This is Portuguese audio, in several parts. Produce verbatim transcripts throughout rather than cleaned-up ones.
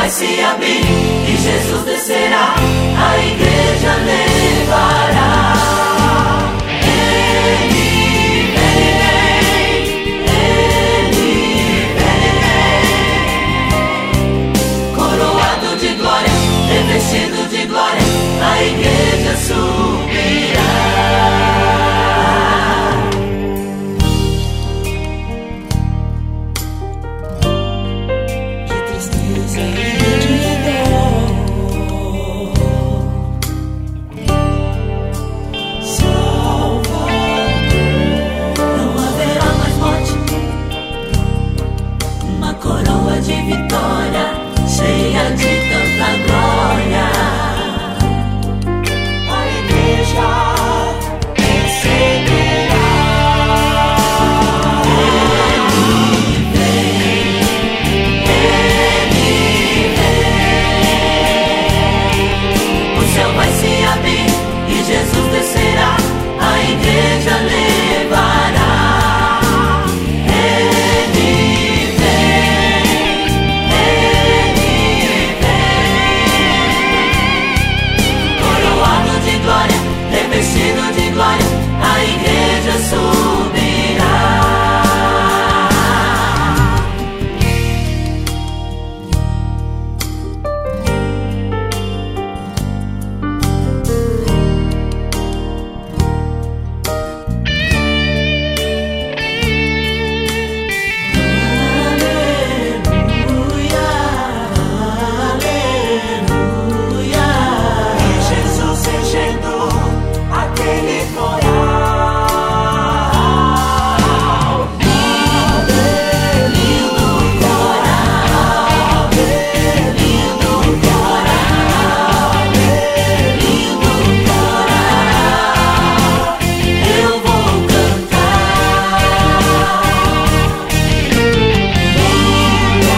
vai se abrir e Jesus descerá, a igreja levará. Ele vem, Ele vem, coroado de glória, revestido de glória, a igreja subirá. De vitória, cheia de tanta glória, a igreja receberá. Ele vem, Ele vem, o céu vai se abrir e Jesus descerá, a igreja levará. Revestido de glória, a igreja subirá. Aleluia, aleluia. E Jesus enchendo aquele coral, lindo coral, lindo coral, lindo coral, eu vou cantar. Lindo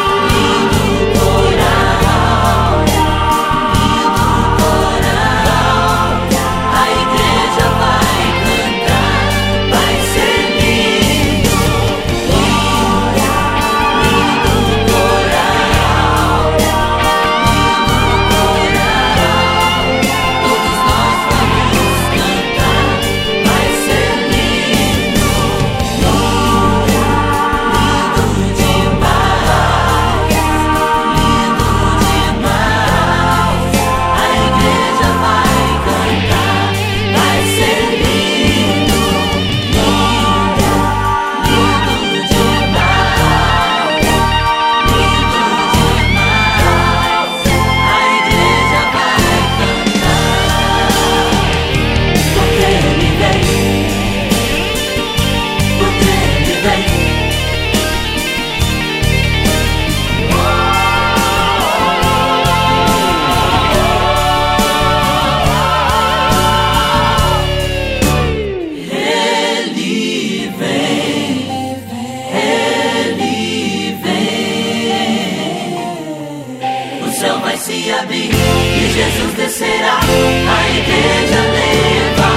coral, lindo coral, a igreja vai cantar, vai ser lindo, lindo, lindo coral, lindo coral, todos nós vamos cantar, vai ser lindo, lindo, lindo demais, lindo demais, a igreja vai cantar, vai ser lindo, lindo, lindo demais, lindo demais, a igreja vai cantar, porque Ele vem, porque Ele vem. Ele vem, Ele vem, o céu vai se abrir e Jesus descerá, a igreja levará.